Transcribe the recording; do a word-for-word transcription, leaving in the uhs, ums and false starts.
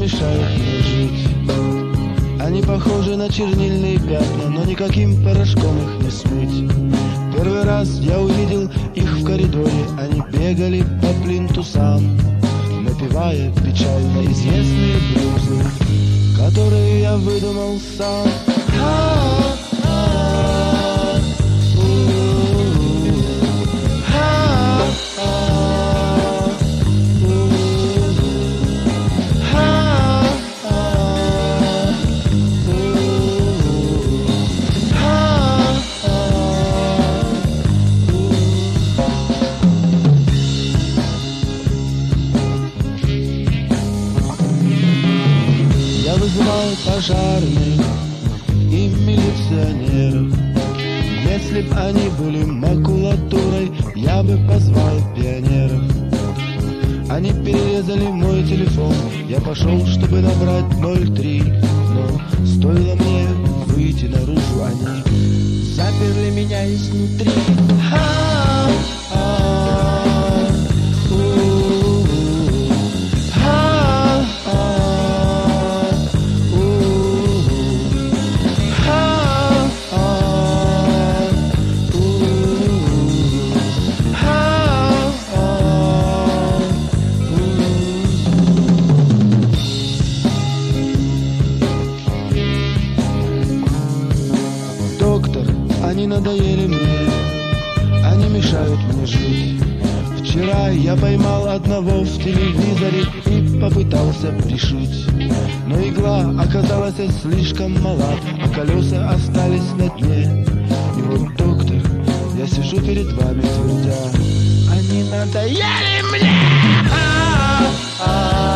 мешают мне жить. Они похожи на чернильные пятна, но никаким порошком их не смыть. Первый раз я увидел их в коридоре, они бегали по плинтусам, напевая печально известные блюзы, которые я выдумал сам. Вызывал пожарных и милиционеров. Если б они были макулатурой, я бы позвал пионеров. Они перерезали мой телефон, я пошел, чтобы набрать ноль три. Но стоило мне выйти наружу, они заперли меня изнутри. Они надоели мне, они мешают мне жить. Вчера я поймал одного в телевизоре и попытался пришить, но игла оказалась слишком мала, а колеса остались на дне. И вот, доктор, я сижу перед вами твердя: они надоели мне.